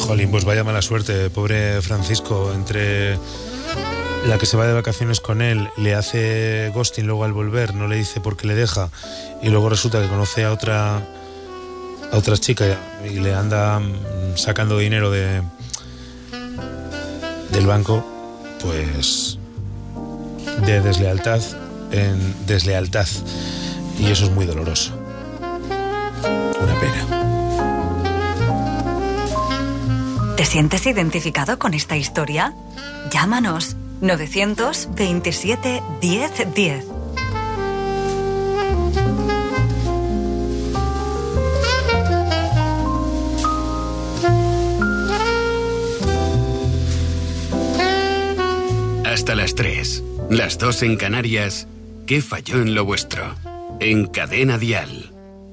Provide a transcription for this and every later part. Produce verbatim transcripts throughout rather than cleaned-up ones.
Jolín, pues vaya mala suerte, pobre Francisco. Entre la que se va de vacaciones con él, le hace ghosting luego al volver, no le dice por qué le deja, y luego resulta que conoce a otra a otra chica y le anda sacando dinero de del banco, pues de deslealtad en deslealtad, y eso es muy doloroso. Una pena. ¿Te sientes identificado con esta historia? Llámanos novecientos veintisiete diez diez. Hasta las tres, las dos en Canarias. ¿Qué falló en lo vuestro? En Cadena Dial.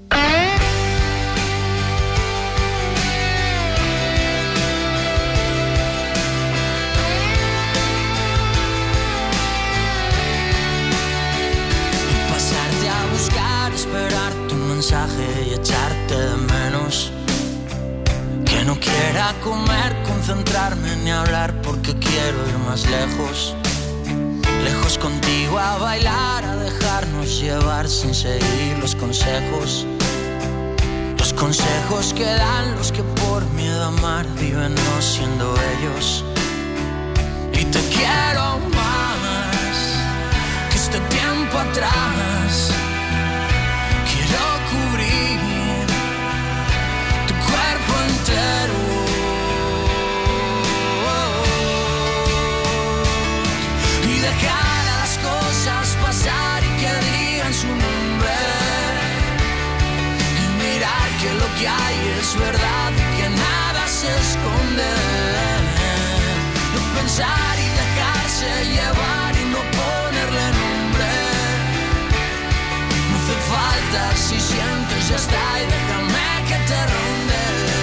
Y echarte de menos, que no quiera comer, concentrarme ni hablar, porque quiero ir más lejos, lejos contigo, a bailar, a dejarnos llevar sin seguir los consejos, los consejos que dan los que por miedo a amar viven no siendo ellos. Y te quiero más que este tiempo atrás. Entero. Y dejar a las cosas pasar y que digan su nombre, y mirar que lo que hay es verdad y que nada se esconde. No pensar y dejarse llevar y no ponerle nombre. No hace falta, si sientes ya está, y déjame que te ronde.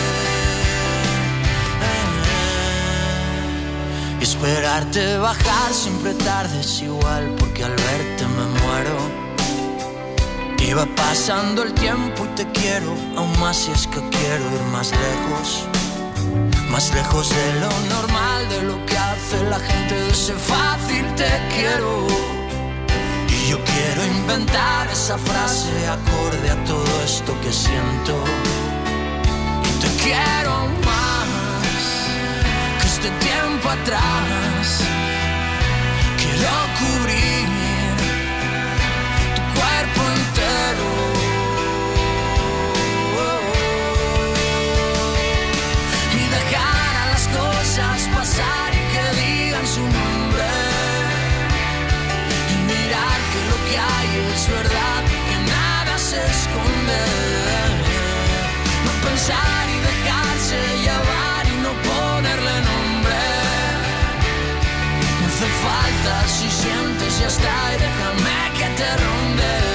Esperarte bajar siempre tarde es igual, porque al verte me muero. Y va pasando el tiempo y te quiero aún más, si es que quiero ir más lejos, más lejos de lo normal, de lo que hace la gente, de ese fácil te quiero. Y yo quiero inventar esa frase acorde a todo esto que siento. Y te quiero más que este tiempo atrás. Quiero cubrir tu cuerpo entero y dejar a las cosas pasar y que digan su nombre, y mirar que lo que hay es verdad y que nada se esconde. No pensar y dejarse llevar y no ponerle nombre. No hace falta, si sientes ya está, y déjame que te ronde.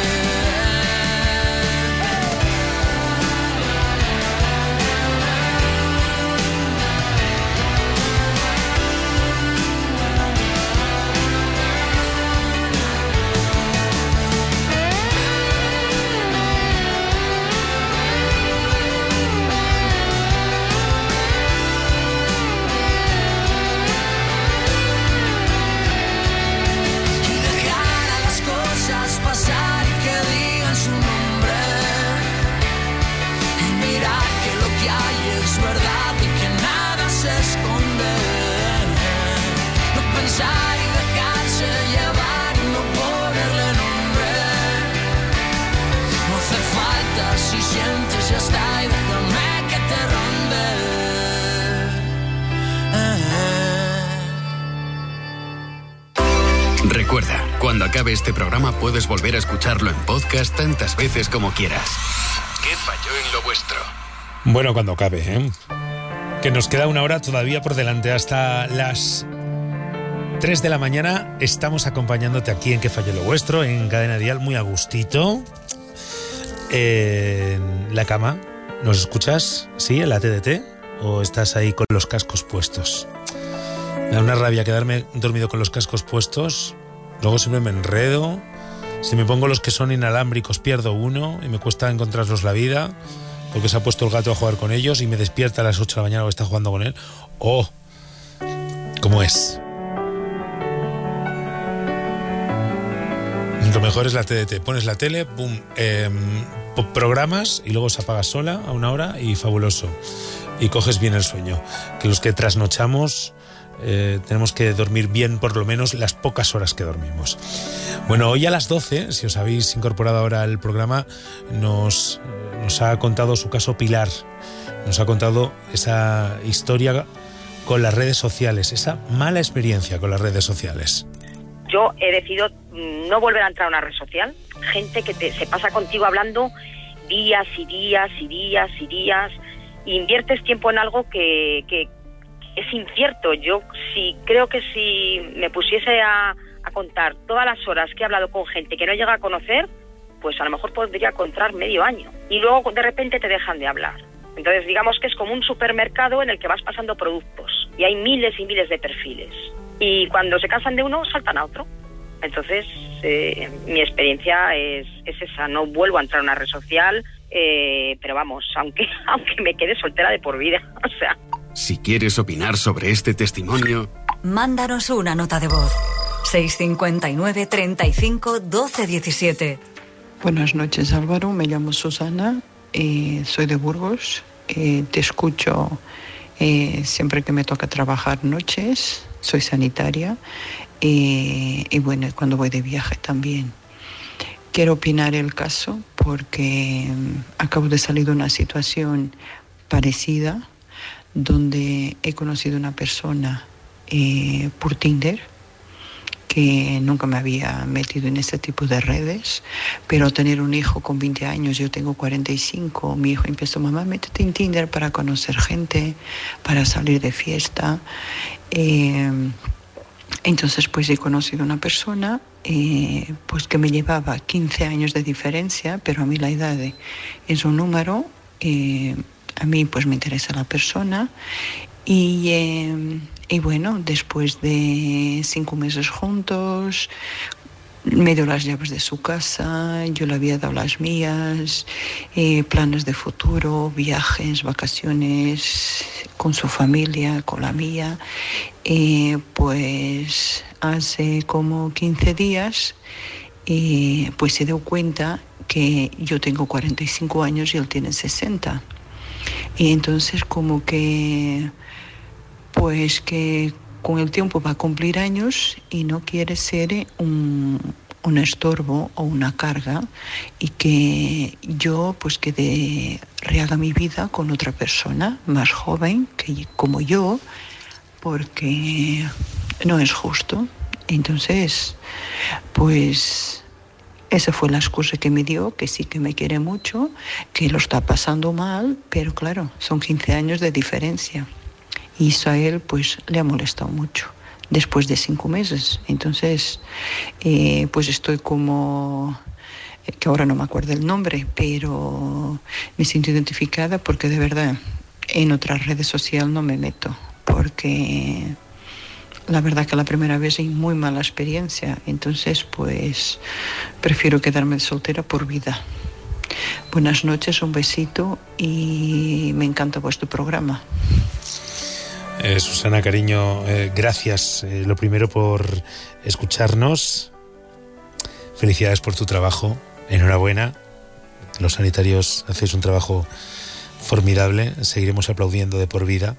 Pensar y dejarse llevar y no ponerle nombre. No hace falta, si sientes ya está, y déjame que te ronde. Eh, eh. Recuerda, cuando acabe este programa puedes volver a escucharlo en podcast tantas veces como quieras. ¿Qué falló en lo vuestro? Bueno, cuando acabe, ¿eh? Que nos queda una hora todavía por delante, hasta las tres de la mañana. Estamos acompañándote aquí en Que Falló lo Vuestro, en Cadena Dial, muy a gustito, en la cama. ¿Nos escuchas? ¿Sí? ¿En la T D T? ¿O estás ahí con los cascos puestos? Me da una rabia quedarme dormido con los cascos puestos. Luego siempre me enredo. Si me pongo los que son inalámbricos pierdo uno y me cuesta encontrarlos la vida. porque se ha puesto el gato a jugar con ellos y me despierta a las ocho de la mañana porque está jugando con él. ¡Oh! ¿Cómo es? Lo mejor es la T D T. Pones la tele, pum, eh, programas y luego se apaga sola a una hora y fabuloso. Y coges bien el sueño. Que los que trasnochamos eh, tenemos que dormir bien por lo menos las pocas horas que dormimos. Bueno, hoy a las doce, si os habéis incorporado ahora al programa, nos, nos ha contado su caso Pilar. Nos ha contado esa historia con las redes sociales, esa mala experiencia con las redes sociales. Yo he decidido no volver a entrar a una red social. Gente que te, se pasa contigo hablando días y días y días y días. E inviertes tiempo en algo que, que es incierto. Yo sí creo que si me pusiese a, a contar todas las horas que he hablado con gente que no llega a conocer, pues a lo mejor podría contar medio año. Y luego de repente te dejan de hablar. Entonces digamos que es como un supermercado en el que vas pasando productos. Y hay miles y miles de perfiles. Y cuando se cansan de uno, saltan a otro. Entonces, eh, mi experiencia es, es esa. No vuelvo a entrar a una red social, eh, pero vamos, aunque, aunque me quede soltera de por vida. O sea. Si quieres opinar sobre este testimonio, mándanos una nota de voz. seis cinco nueve, treinta y cinco, doce diecisiete. Buenas noches, Álvaro. Me llamo Susana. Eh, soy de Burgos. Eh, te escucho eh, siempre que me toca trabajar noches. Soy sanitaria eh, y bueno, cuando voy de viaje también. Quiero opinar el caso porque acabo de salir de una situación parecida donde he conocido una persona eh, por Tinder que nunca me había metido en este tipo de redes, pero tener un hijo con veinte años, yo tengo cuarenta y cinco, mi hijo empezó, mamá, métete en Tinder para conocer gente, para salir de fiesta. Eh, entonces pues he conocido una persona eh, pues que me llevaba quince años de diferencia, pero a mí la edad es un número, eh, a mí pues me interesa la persona. Y, eh, y bueno, después de cinco meses juntos, me dio las llaves de su casa, yo le había dado las mías, eh, planes de futuro, viajes, vacaciones con su familia, con la mía. Eh, pues hace como quince días, eh, pues se dio cuenta que yo tengo cuarenta y cinco años y él tiene sesenta. Y entonces como que... pues que con el tiempo va a cumplir años y no quiere ser un, un estorbo o una carga y que yo pues que de, rehaga mi vida con otra persona más joven que como yo, porque no es justo. Entonces pues esa fue la excusa que me dio, que sí que me quiere mucho, que lo está pasando mal, pero claro, son quince años de diferencia. Y eso a él pues le ha molestado mucho después de cinco meses. Entonces eh, pues estoy como eh, que ahora no me acuerdo el nombre, pero me siento identificada porque de verdad en otras redes sociales no me meto, porque la verdad que la primera vez hay muy mala experiencia. Entonces pues prefiero quedarme soltera por vida. Buenas noches, un besito y me encanta vuestro programa. Eh, Susana, cariño, eh, gracias. Eh, lo primero por escucharnos. Felicidades por tu trabajo. Enhorabuena. Los sanitarios hacéis un trabajo formidable. Seguiremos aplaudiendo de por vida.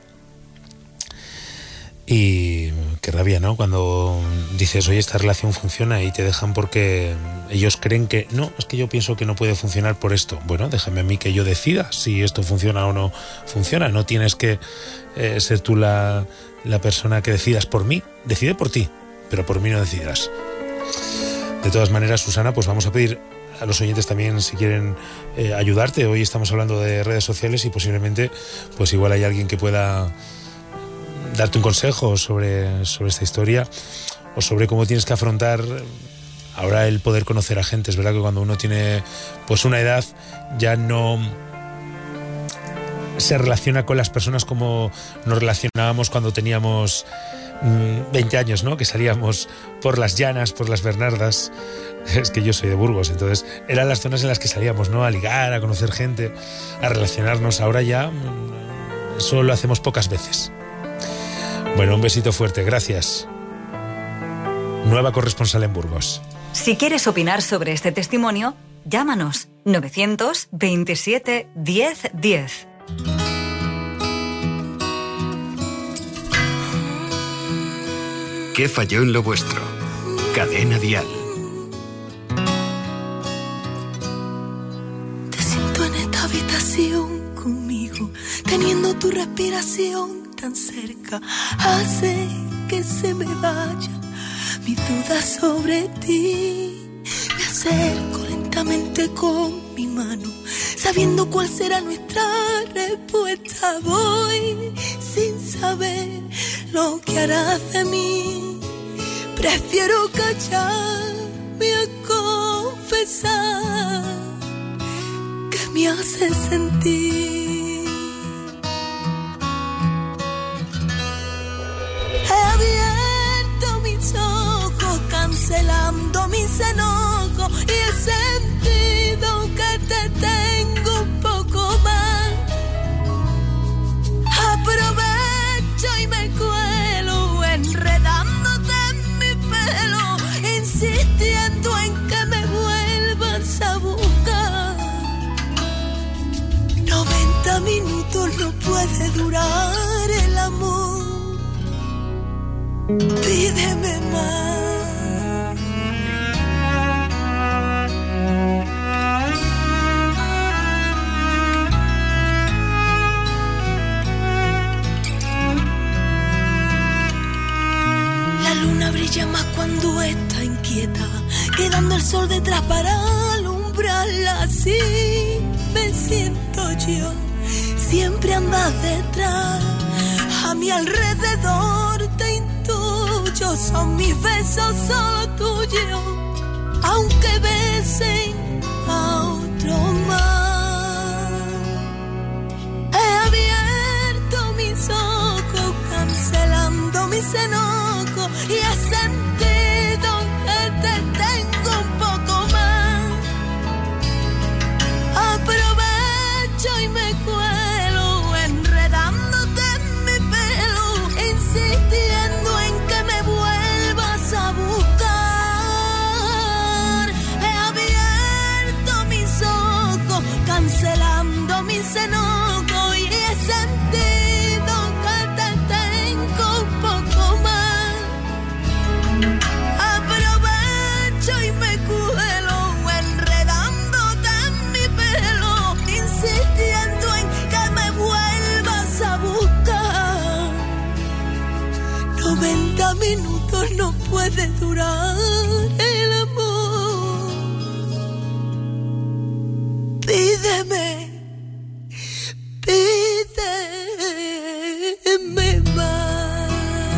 Y qué rabia, ¿no? Cuando dices, oye, esta relación funciona y te dejan porque ellos creen que... No, es que yo pienso que no puede funcionar por esto. Bueno, déjame a mí que yo decida si esto funciona o no funciona. No tienes que eh, ser tú la, la persona que decidas por mí. Decide por ti, pero por mí no decidas. De todas maneras, Susana, pues vamos a pedir a los oyentes también si quieren eh, ayudarte. Hoy estamos hablando de redes sociales y posiblemente pues igual hay alguien que pueda darte un consejo sobre, sobre esta historia o sobre cómo tienes que afrontar ahora el poder conocer a gente. Es verdad que cuando uno tiene pues una edad ya no se relaciona con las personas como nos relacionábamos cuando teníamos veinte años, ¿no? Que salíamos por las llanas, por las Bernardas. Es que yo soy de Burgos, entonces eran las zonas en las que salíamos, ¿no? A ligar, a conocer gente, a relacionarnos. Ahora ya eso lo hacemos pocas veces. Bueno, un besito fuerte, gracias. Nueva corresponsal en Burgos. Si quieres opinar sobre este testimonio, llámanos novecientos veintisiete diez diez. ¿Qué falló en lo vuestro? Cadena Dial. Te siento en esta habitación conmigo, teniendo tu respiración tan cerca, hace que se me vaya mi duda sobre ti. Me acerco lentamente con mi mano, sabiendo cuál será nuestra respuesta. Voy sin saber lo que harás de mí. Prefiero callarme a confesar que me hace sentir. He abierto mis ojos, cancelando mis enojos, y he sentido que te tengo un poco más. Aprovecho y me cuelo enredándote en mi pelo, insistiendo en que me vuelvas a buscar. noventa minutos no puede durar el amor. Pídeme más. La luna brilla más cuando está inquieta, quedando el sol detrás para alumbrarla. Así me siento yo, siempre andas detrás, a mi alrededor te intuyo, son mis besos solo tuyos, aunque besen a otro más. He abierto mis ojos, cancelando mis enojos, y he sentido que te tengo un poco más. Aprovecho y me cuelo enredándote en mi pelo, insistiendo en que me vuelvas a buscar. He abierto mis ojos, cancelando mis enojos, y he sentido que te tengo un poco más. Aprovecho y me cuelo enredándote en mi pelo, insistiendo en que me vuelvas a buscar. noventa minutos no puede durar el amor. Pídeme, pídeme más.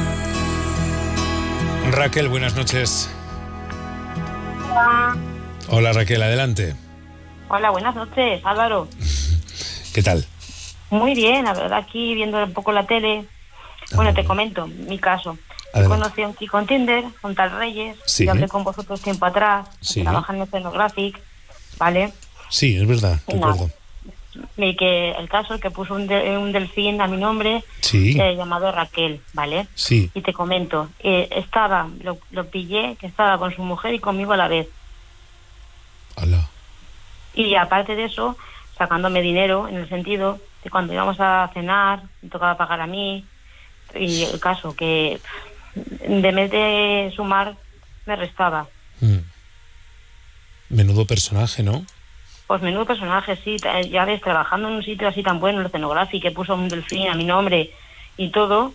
Raquel, buenas noches. Hola. Hola Raquel, adelante. Hola, buenas noches, Álvaro. ¿Qué tal? Muy bien, la verdad, aquí viendo un poco la tele. Bueno, te comento mi caso. Adelante. Conocí a un chico en Tinder, con tal Reyes. Sí. Yo hablé con vosotros tiempo atrás. Sí. Trabajando en Scenographic, ¿vale? Sí, es verdad, Y recuerdo. Y que el caso es que puso un, de- un delfín a mi nombre, Sí. eh, llamado Raquel, ¿vale? Sí. Y te comento, eh, estaba, lo, lo pillé, que estaba con su mujer y conmigo a la vez. Hola. Y aparte de eso, sacándome dinero, en el sentido de cuando íbamos a cenar, me tocaba pagar a mí. Y el caso que de vez de sumar, me restaba. Mm. Menudo personaje, ¿no? Pues menudo personaje, sí. ta- Ya ves, trabajando en un sitio así tan bueno, el Scenographic, que puso un delfín a mi nombre y todo.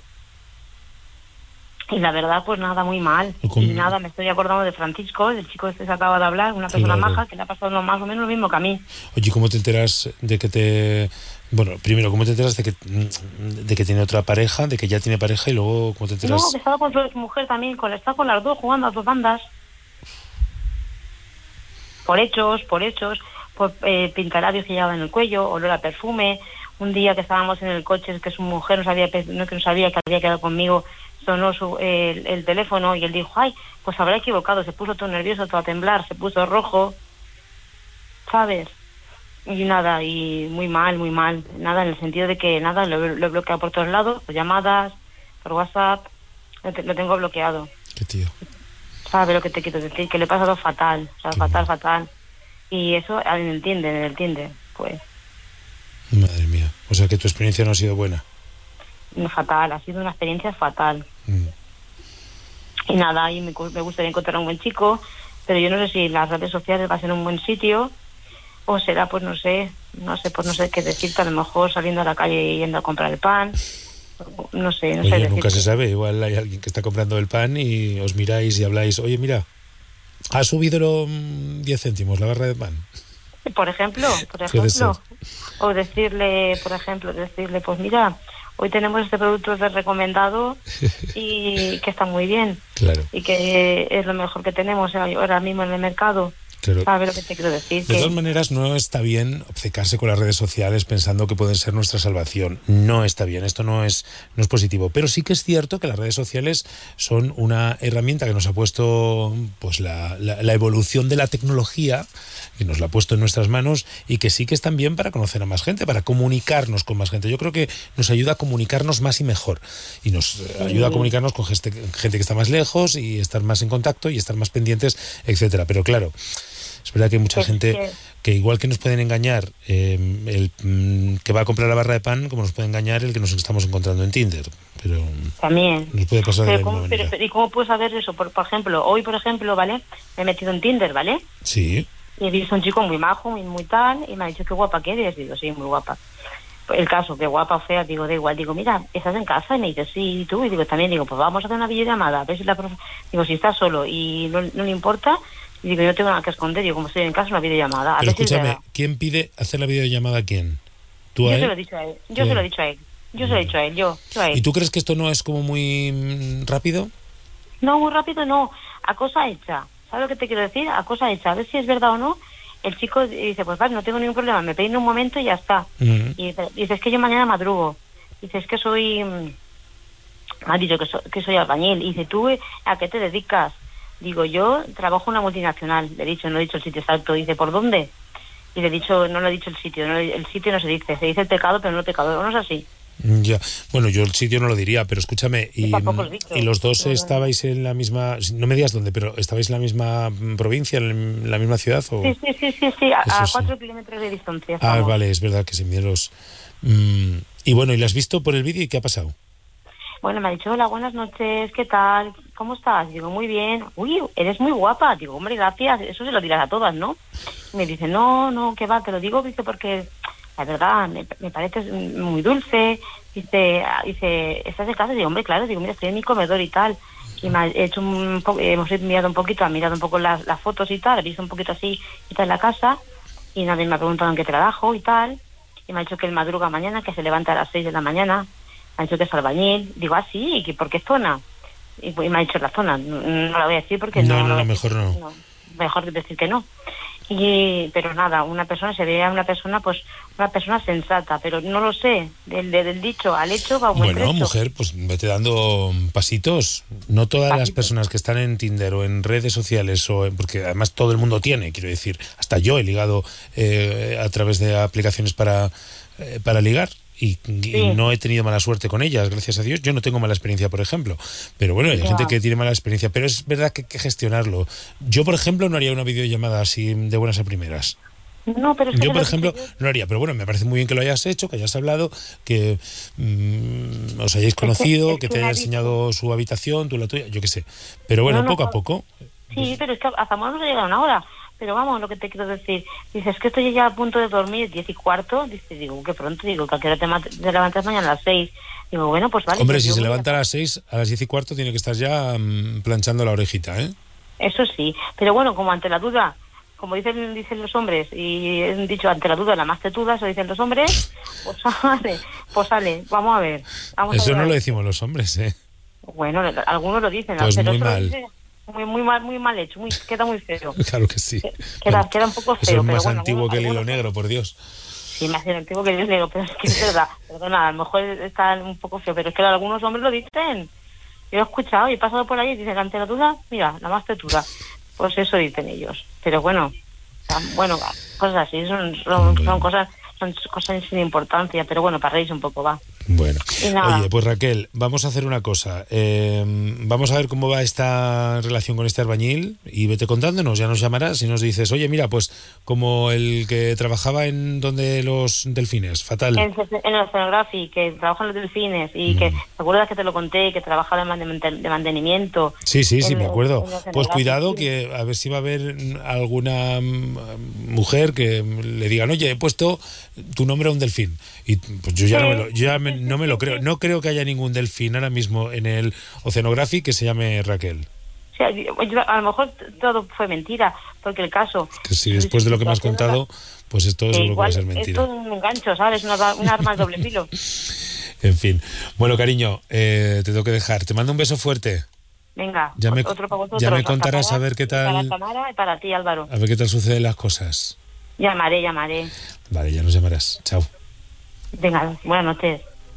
Y la verdad, pues nada, muy mal. O con- Y nada, me estoy acordando de Francisco, del chico este que se acaba de hablar, una persona Claro. maja, que le ha pasado lo más o menos lo mismo que a mí. Oye, ¿cómo te enteras de que te... Bueno, primero, ¿cómo te enteras de que, de que tiene otra pareja, de que ya tiene pareja, y luego cómo te enteras? No, que estaba con su mujer también, con, está con las dos jugando a dos bandas. Por hechos, por hechos, por eh, pintalabios que llevaba en el cuello, olor a perfume. Un día que estábamos en el coche, que su mujer no sabía, pe- no, que no sabía que había quedado conmigo, sonó su, el, el teléfono y él dijo, ay, pues habrá equivocado, se puso todo nervioso, todo a temblar, se puso rojo, ¿sabes? Y nada, y muy mal, muy mal, nada, en el sentido de que nada, lo, lo he bloqueado por todos lados, por llamadas, por WhatsApp, lo, te, lo tengo bloqueado. Qué tío. ¿Sabes lo que te quiero decir? Que le he pasado fatal, o sea, Qué fatal, mal. fatal. Y eso en el Tinder, en el Tinder, pues. Madre mía, o sea que tu experiencia no ha sido buena. Fatal, ha sido una experiencia fatal. Mm. Y nada, y me, me gustaría encontrar a un buen chico, pero yo no sé si las redes sociales va a ser un buen sitio, o será, pues no sé, no sé, pues no sé qué decirte, a lo mejor saliendo a la calle y yendo a comprar el pan, no sé, no oye, sé nunca decirte. se sabe, igual hay alguien que está comprando el pan y os miráis y habláis, oye, mira, ha subido los diez céntimos la barra de pan. Por ejemplo, por ejemplo, o decirle, por ejemplo, decirle, pues mira, hoy tenemos este producto de recomendado y que está muy bien, claro, y que es lo mejor que tenemos ahora mismo en el mercado. Claro. ¿Sabes lo que te quiero decir? De que... todas maneras, no está bien obcecarse con las redes sociales pensando que pueden ser nuestra salvación. No está bien, esto no es, no es positivo. Pero sí que es cierto que las redes sociales son una herramienta que nos ha puesto pues la, la, la evolución de la tecnología, que nos la ha puesto en nuestras manos y que sí que están bien para conocer a más gente, para comunicarnos con más gente. Yo creo que nos ayuda a comunicarnos más y mejor. Y nos sí. ayuda a comunicarnos con gente, gente que está más lejos y estar más en contacto y estar más pendientes, etcétera. Pero claro, es verdad que hay mucha es gente que... que igual que nos pueden engañar eh, el mm, que va a comprar la barra de pan, como nos puede engañar el que nos estamos encontrando en Tinder. Pero también nos puede pasar pero de cómo, alguna pero, manera. pero, ¿y cómo puedo saber eso? Por, por ejemplo, hoy, por ejemplo, ¿vale? Me he metido en Tinder, ¿vale? Sí. Y he visto un chico muy majo, muy, muy tal, y me ha dicho, qué guapa que eres. Digo, sí, muy guapa. El caso, que guapa o fea, digo, da igual. Digo, mira, ¿estás en casa? Y me dice, sí, ¿y tú? Y digo, también, digo, pues vamos a hacer una videollamada, a ver si la profe... Digo, si estás solo y no, no le importa... Y digo, yo no tengo nada que esconder, digo, como estoy en casa, una videollamada. A Pero ver escúchame, si ¿quién pide hacer la videollamada a quién? ¿Tú a yo él? se lo he dicho a él, yo se lo he dicho a él, yo se lo he dicho a él, yo, yo a él. ¿Y tú crees que esto no es como muy rápido? No, muy rápido no, a cosa hecha. ¿Sabes lo que te quiero decir? A cosa hecha, a ver si es verdad o no. El chico dice, pues vale, no tengo ningún problema, me peino un momento y ya está. Uh-huh. Y dice, dice, es que yo mañana madrugo. Dice, es que soy... Me ha dicho que, so, que soy albañil. Y dice, ¿tú a qué te dedicas? Digo, yo trabajo en una multinacional. Le he dicho, no he dicho el sitio exacto. Dice, ¿por dónde? Y le he dicho, no le he dicho el sitio. No, el sitio no se dice. Se dice el pecado, pero no el pecador. ¿No es así? Ya, bueno, yo el sitio no lo diría, pero escúchame, y, y los dos no, estabais en la misma, no me digas dónde, pero ¿estabais en la misma provincia, en la misma ciudad? ¿O? Sí, sí, sí, sí, sí, a, a cuatro sí. kilómetros de distancia. Ah, estamos. Vale, es verdad que se miden los... Mm, y bueno, ¿y lo has visto por el vídeo y qué ha pasado? Bueno, me ha dicho, hola, buenas noches, ¿qué tal? ¿Cómo estás? Digo, muy bien. Uy, eres muy guapa. Digo, hombre, gracias. Eso se lo dirás a todas, ¿no? Y me dice, no, no, ¿qué va? Te lo digo, dice, porque la verdad me, me parece muy dulce. Dice, dice, ¿estás de casa? Digo, hombre, claro. Digo, mira, estoy en mi comedor y tal. Y me ha hecho un poco, hemos mirado un poquito, ha mirado un poco las, las fotos y tal, he visto un poquito así y tal en la casa. Y nadie me ha preguntado en qué trabajo y tal. Y me ha dicho que él madruga mañana, que se levanta a las seis de la mañana. Me ha dicho que es albañil. Digo, ah, sí, ¿por qué zona? Y, y me ha dicho la zona. No, no la voy a decir porque no... No, no, no, mejor no. no. Mejor decir que no. Y, pero nada, una persona, se veía una persona, pues, una persona sensata, pero no lo sé. Del, del dicho al hecho va un buen Bueno, trecho. mujer, pues vete dando pasitos. No todas pasitos. Las personas que están en Tinder o en redes sociales, o en, porque además todo el mundo tiene, quiero decir, hasta yo he ligado eh, a través de aplicaciones para, eh, para ligar. Y, y sí. no he tenido mala suerte con ellas, gracias a Dios. Yo no tengo mala experiencia, por ejemplo. Pero bueno, hay yeah. gente que tiene mala experiencia. Pero es verdad que hay que gestionarlo. Yo, por ejemplo, no haría una videollamada así de buenas a primeras. No, pero es que yo, por ejemplo, yo... no haría. Pero bueno, me parece muy bien que lo hayas hecho, que hayas hablado, que mmm, os hayáis conocido, es que, es que, que te haya enseñado su habitación, tú la tuya, yo qué sé. Pero bueno, no, no, poco no. a poco. Sí, pues... pero es que hasta no se llega una hora. Pero vamos, lo que te quiero decir, dices que estoy ya a punto de dormir, diez y cuarto, dice, digo, que pronto, digo, que a qué hora te, te levantas mañana a las seis. Digo, bueno, pues vale. Hombre, pues si se voy levanta a las seis, a las diez y cuarto tiene que estar ya um, planchando la orejita, ¿eh? Eso sí, pero bueno, como ante la duda, como dicen dicen los hombres, y han dicho ante la duda la más tetuda, eso dicen los hombres, pues sale, pues sale, vamos a ver. Vamos eso a ver. No lo decimos los hombres, ¿eh? Bueno, algunos lo dicen. Pues pero muy mal. Dice, Muy, muy mal, muy mal hecho, muy, queda muy feo. Claro que sí. Queda, queda un poco feo. Eso es pero más bueno, antiguo bueno, que el hilo algunos, negro, por Dios. Sí, más antiguo que el hilo negro, pero es que es verdad. Perdona, a lo mejor está un poco feo, pero es que algunos hombres lo dicen. Yo he escuchado y he pasado por ahí y dicen, la tetura, mira, la más tetura. Pues eso dicen ellos. Pero bueno, o sea, bueno, cosas así, son, son, son cosas son cosas sin importancia, pero bueno, para reírse un poco va. Bueno, oye, pues Raquel, vamos a hacer una cosa. Eh, vamos a ver cómo va esta relación con este albañil y vete contándonos, ya nos llamarás y nos dices, oye, mira, pues como el que trabajaba en donde los delfines, fatal. En, en el Oceanographic, que trabaja en los delfines y mm. que, ¿te acuerdas que te lo conté? Que trabaja de, man, de mantenimiento. Sí, sí, sí, en, me acuerdo. Pues cuidado, sí. que a ver si va a haber alguna mujer que le digan, oye, he puesto tu nombre a un delfín. Y pues yo ya, sí. no, me lo, yo ya me, no me lo creo. No creo que haya ningún delfín ahora mismo en el Oceanographic que se llame Raquel. O sea, yo, a lo mejor todo fue mentira, porque el caso... Que si después de lo que me has contado, pues esto es seguro que va a ser mentira. Esto es un gancho, ¿sabes? Una, una arma de doble filo. En fin. Bueno, cariño, eh, te tengo que dejar. Te mando un beso fuerte. Venga, ya me, otro para vosotros. Ya me contarás a ver qué tal... Para Tamara y para ti, Álvaro. A ver qué tal suceden las cosas. Llamaré, llamaré. Vale, ya nos llamarás. Chao. Venga, buenas noches.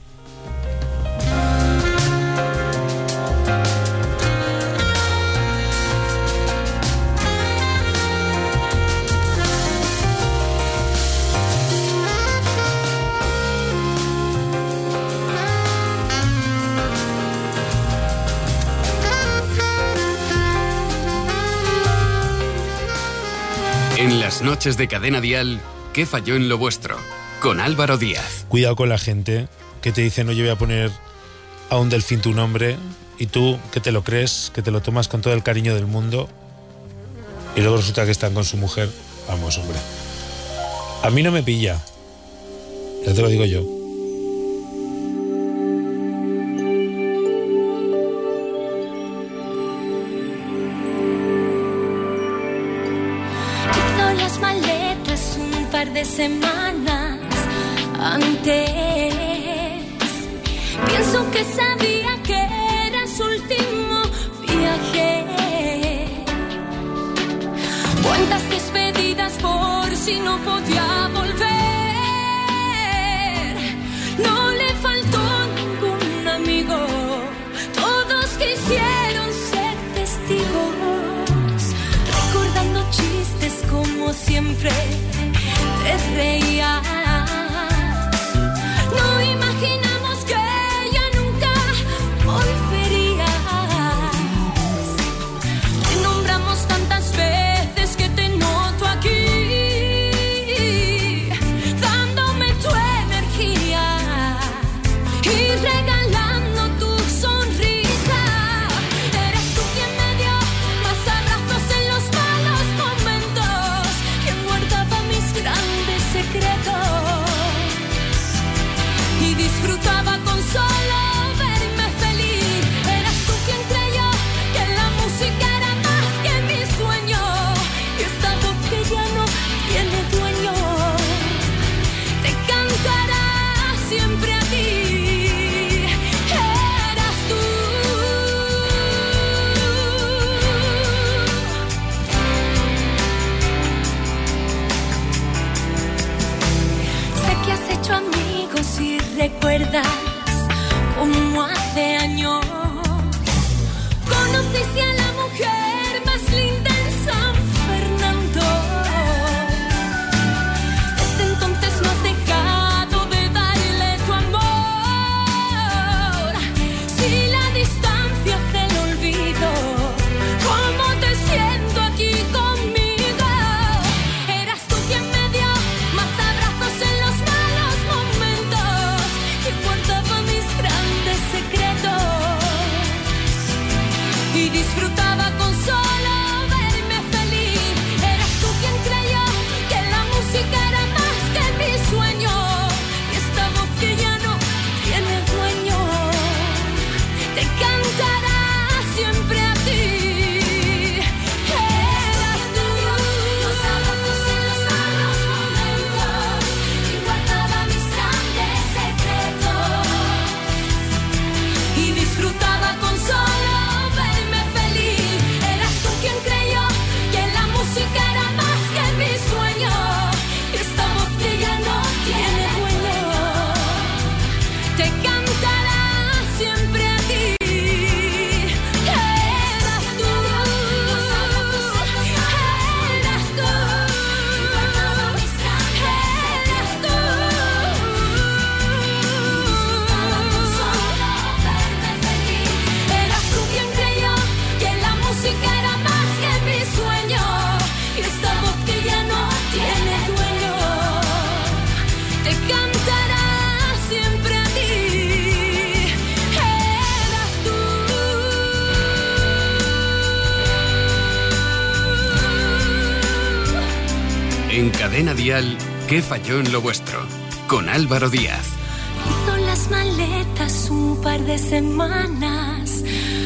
En las noches de Cadena Dial, ¿qué falló en lo vuestro? Con Álvaro Díaz. Cuidado con la gente que te dicen, oye, voy a poner a un delfín tu nombre, y tú, que te lo crees, que te lo tomas con todo el cariño del mundo, y luego resulta que están con su mujer. Vamos, hombre. A mí no me pilla. Ya te lo digo yo. De semanas antes, pienso que sabía que era su último viaje. Cuántas despedidas por si no podía volver. No le faltó ningún amigo, todos quisieron ser testigos, recordando chistes como siempre. Te reías, no imaginamos que ella nunca volvería. Te nombramos tantas veces que te noto aquí, dándome tu energía y regalando tu sonrisa. Eres tú quien me dio más abrazos en los malos momentos, quien guardaba En Cadena Dial, ¿qué falló en lo vuestro? Con Álvaro Díaz. Hizo las maletas un par de semanas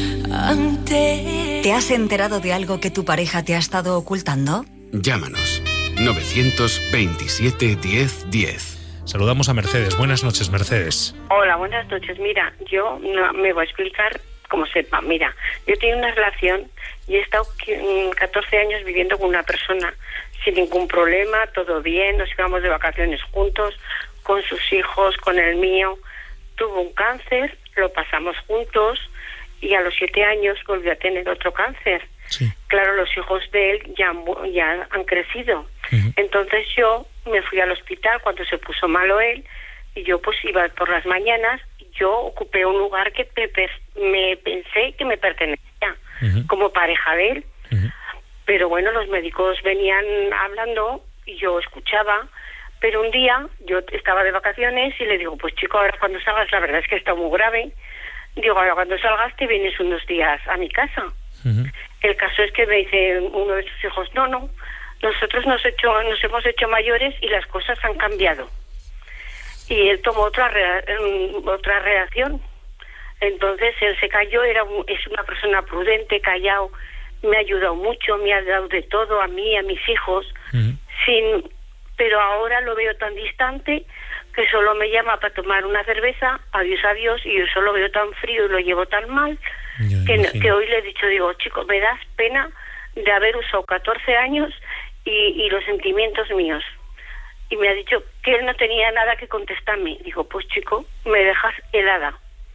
antes. ¿Te has enterado de algo que tu pareja te ha estado ocultando? Llámanos. novecientos veintisiete diez diez. Saludamos a Mercedes. Buenas noches, Mercedes. Hola, buenas noches. Mira, yo no, me voy a explicar como sepa. Mira, yo tengo una relación y he estado catorce años viviendo con una persona sin ningún problema, todo bien, nos íbamos de vacaciones juntos, con sus hijos, con el mío. Tuvo un cáncer, lo pasamos juntos y a los siete años volvió a tener otro cáncer. Sí. Claro, los hijos de él ya, ya han crecido. Uh-huh. Entonces yo me fui al hospital cuando se puso malo él y yo pues iba por las mañanas y yo ocupé un lugar que me, me pensé que me pertenecía uh-huh. como pareja de él. Uh-huh. Pero bueno, los médicos venían hablando y yo escuchaba. Pero un día yo estaba de vacaciones y le digo, pues chico, ahora cuando salgas, la verdad es que está muy grave. Digo, ahora cuando salgas te vienes unos días a mi casa. Uh-huh. El caso es que me dice uno de sus hijos, no, no, nosotros nos, hecho, nos hemos hecho mayores y las cosas han cambiado. Y él tomó otra rea, otra reacción. Entonces él se calló, era un, es una persona prudente, callado, me ha ayudado mucho, me ha dado de todo a mí, a mis hijos, uh-huh. sin, pero ahora lo veo tan distante que solo me llama para tomar una cerveza, adiós, adiós, y yo solo veo tan frío y lo llevo tan mal, que, que hoy le he dicho, digo, chico, me das pena de haber usado catorce años y, y los sentimientos míos. Y me ha dicho que él no tenía nada que contestarme. Digo, pues chico, me dejas helada.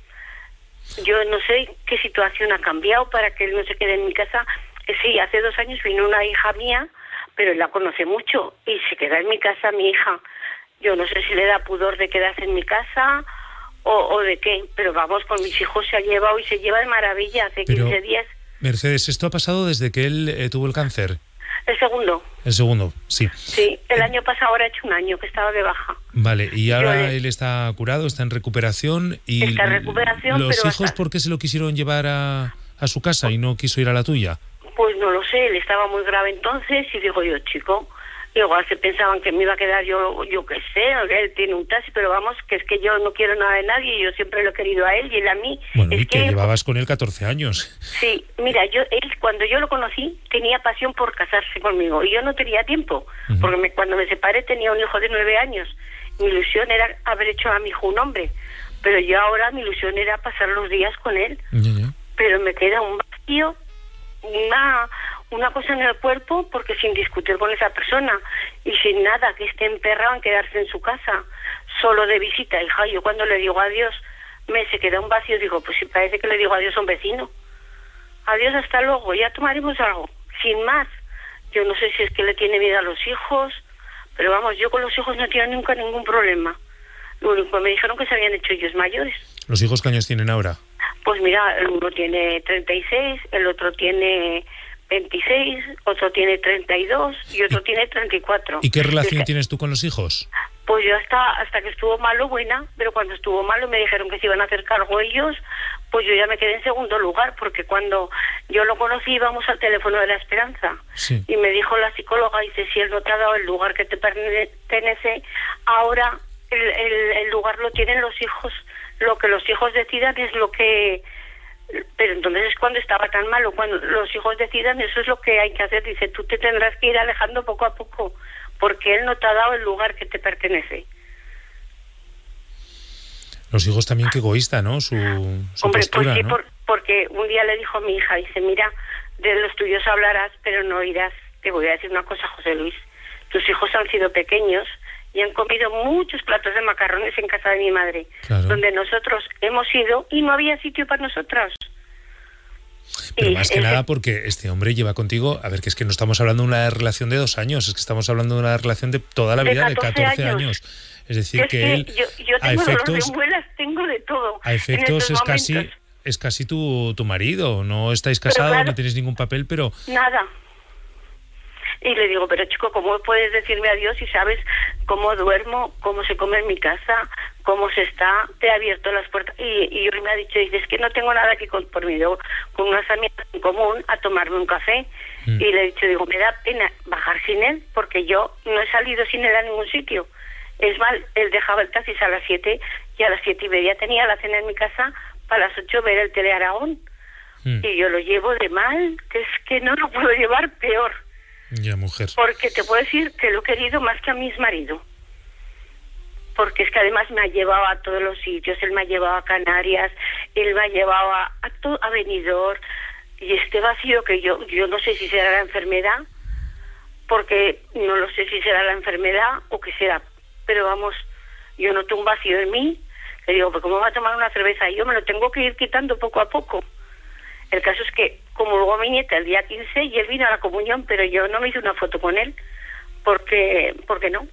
Yo no sé qué situación ha cambiado para que él no se quede en mi casa. Sí, hace dos años vino una hija mía, pero él la conoce mucho y se queda en mi casa mi hija. Yo no sé si le da pudor de quedarse en mi casa o, o de qué, pero vamos, con mis hijos se ha llevado y se lleva de maravilla hace pero, quince días. Mercedes, ¿esto ha pasado desde que él eh, tuvo el cáncer? El segundo. El segundo, sí. Sí, el eh, año pasado ahora ha hecho un año que estaba de baja. Vale, y ahora le... él está curado, está en recuperación. Y está en recuperación, ¿los pero hijos hasta... por qué se lo quisieron llevar a, a su casa y no quiso ir a la tuya? Pues no lo sé, él estaba muy grave entonces y digo yo, chico, igual se pensaban que me iba a quedar yo, yo qué sé, él tiene un taxi, pero vamos, que es que yo no quiero nada de nadie, yo siempre lo he querido a él y él a mí. Bueno, es y que, que llevabas con él catorce años. Sí, mira, yo él cuando yo lo conocí tenía pasión por casarse conmigo y yo no tenía tiempo, uh-huh. porque me, cuando me separé tenía un hijo de nueve años. Mi ilusión era haber hecho a mi hijo un hombre, pero yo ahora mi ilusión era pasar los días con él. Uh-huh. Pero me queda un vacío, una... una cosa en el cuerpo, porque sin discutir con esa persona y sin nada, que esté emperrado en quedarse en su casa, solo de visita. Hija, yo cuando le digo adiós, me se queda un vacío, digo, pues si parece que le digo adiós a un vecino. Adiós, hasta luego, ya tomaremos algo, sin más. Yo no sé si es que le tiene miedo a los hijos, pero vamos, yo con los hijos no he tenido nunca ningún problema. Lo único, me dijeron que se habían hecho ellos mayores. ¿Los hijos qué años tienen ahora? Pues mira, el uno tiene treinta y seis, el otro tiene veintiséis, otro tiene treinta y dos y otro ¿Y, tiene treinta y cuatro. ¿Y qué relación que, tienes tú con los hijos? Pues yo hasta hasta que estuvo malo, buena, pero cuando estuvo malo me dijeron que se iban a hacer cargo ellos, pues yo ya me quedé en segundo lugar, porque cuando yo lo conocí íbamos al teléfono de la esperanza, sí. y me dijo la psicóloga, dice, si él no te ha dado el lugar que te pertenece, ahora el, el, el lugar lo tienen los hijos, lo que los hijos decidan es lo que... Pero entonces es cuando estaba tan malo, cuando los hijos decidan, eso es lo que hay que hacer. Dice, tú te tendrás que ir alejando poco a poco, porque él no te ha dado el lugar que te pertenece. Los hijos también, qué egoísta, ¿no? Su, su Hombre, postura, pues sí, ¿no? por, porque un día le dijo a mi hija, dice, mira, de los tuyos hablarás, pero no oirás. Te voy a decir una cosa, José Luis, tus hijos han sido pequeños y han comido muchos platos de macarrones en casa de mi madre, claro. donde nosotros hemos ido y no había sitio para nosotros. Pero y más que el... nada porque este hombre lleva contigo, a ver, que es que no estamos hablando de una relación de dos años, es que estamos hablando de una relación de toda la vida, de catorce, de catorce años. años. Es decir, es que, que él, yo, yo tengo a efectos, de muelas, tengo de todo. A efectos es casi, es casi tu, tu marido, no estáis casados, claro, no tenéis ningún papel, pero... Nada. Y le digo, pero chico, ¿cómo puedes decirme adiós si sabes cómo duermo, cómo se come en mi casa, cómo se está? Te he abierto las puertas. Y, y hoy me ha dicho, dice, es que no tengo nada que con, por mí, yo, con unas amigas en común a tomarme un café. Mm. Y le he dicho, digo, me da pena bajar sin él porque yo no he salido sin él a ningún sitio. Es mal, él dejaba el taxi a las siete y a las siete y media tenía la cena en mi casa para las ocho ver el Tele Aragón. Mm. Y yo lo llevo de mal, que es que no lo puedo llevar peor. Ya, mujer. Porque te puedo decir que lo he querido más que a mi marido. Porque es que además me ha llevado a todos los sitios, él me ha llevado a Canarias, él me ha llevado a, a, to, a Benidorm. Y este vacío que yo, yo no sé si será la enfermedad, porque no lo sé si será la enfermedad o qué será. Pero vamos, yo noto un vacío en mí, le digo, pues ¿cómo va a tomar una cerveza? Y yo me lo tengo que ir quitando poco a poco. El caso es que comulgó mi nieta el día quince y él vino a la comunión, pero yo no me hice una foto con él, porque porque no.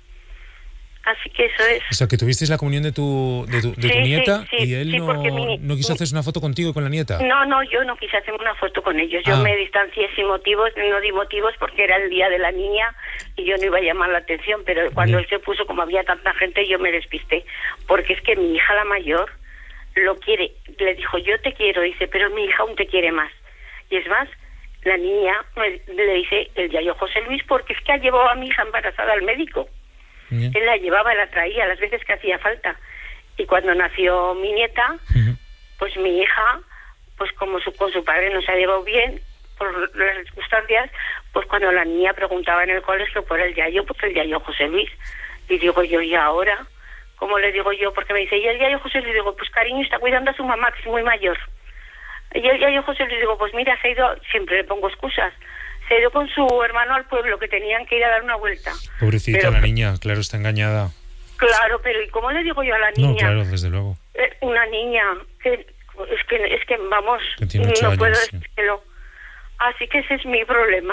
Así que eso es. O sea, que tuvisteis la comunión de tu de tu, de sí, tu nieta sí, sí, y él sí, no, mi, no quiso hacerse una foto contigo y con la nieta. No, no, yo no quise hacerme una foto con ellos. Yo ah. me distancié sin motivos, no di motivos porque era el día de la niña y yo no iba a llamar la atención, pero cuando Bien. él se puso, como había tanta gente, yo me despisté. Porque es que mi hija, la mayor, lo quiere. Le dijo, yo te quiero, dice, pero mi hija aún te quiere más. Y es más, la niña me, le dice el yayo José Luis, porque es que ha llevado a mi hija embarazada al médico. Yeah. Él la llevaba, la traía las veces que hacía falta. Y cuando nació mi nieta, uh-huh. pues mi hija, pues como su, con su padre no se ha llevado bien, por las circunstancias, pues cuando la niña preguntaba en el colegio por el yayo, pues el yayo José Luis. Y digo yo, ¿y ahora? ¿Cómo le digo yo? Porque me dice, ¿y el yayo José Luis? Digo, pues cariño, está cuidando a su mamá, que es muy mayor. Y el yayo José Luis, digo, pues mira, se ha ido, siempre le pongo excusas, se ha ido con su hermano al pueblo, que tenían que ir a dar una vuelta. Pobrecita pero, la niña, claro, está engañada. Claro, pero ¿y cómo le digo yo a la niña? No, claro, desde luego. Eh, una niña que es que es que vamos, que tiene ocho no años, puedo sí. decirlo. Así que ese es mi problema.